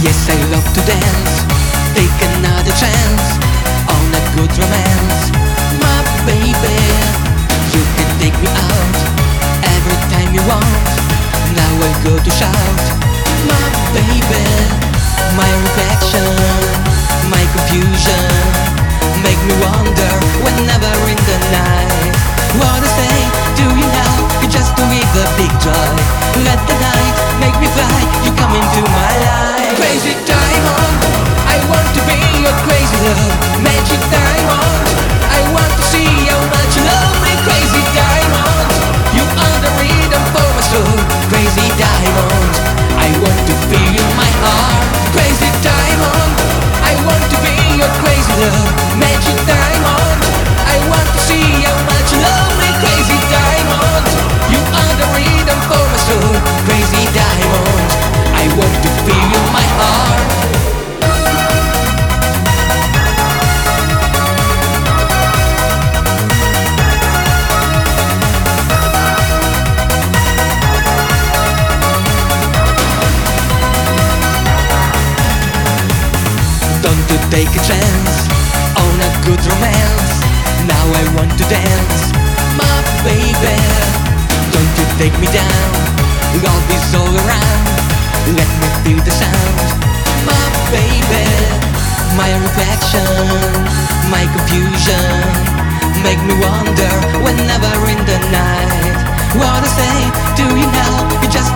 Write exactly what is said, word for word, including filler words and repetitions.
Yes, I love to dance. Take another chance on a good romance. My baby, you can take me out every time you want. Now I go to shout. My baby, my reflection, my confusion, make me wonder whenever in the night. What I say to you now, you just to give a big joy. Let the night make me fly, you come into my life. Crazy diamond, I want to be your crazy love. Magic diamond, I want to see how much you love me. Crazy diamond, you are the rhythm for my soul. Crazy diamond, I want to feel in my heart. Crazy diamond, I want to be your crazy love. Magic diamond, I want to see how much you love me. Crazy diamond, you are the rhythm for my soul. Crazy diamond, I want to feel in my heart. Don't you take a chance on a good romance. Now I want to dance, my baby. Don't you take me down, love is all around. Let me feel the sound, my baby. My reflection, my confusion, make me wonder whenever in the night. What I say to you now, you just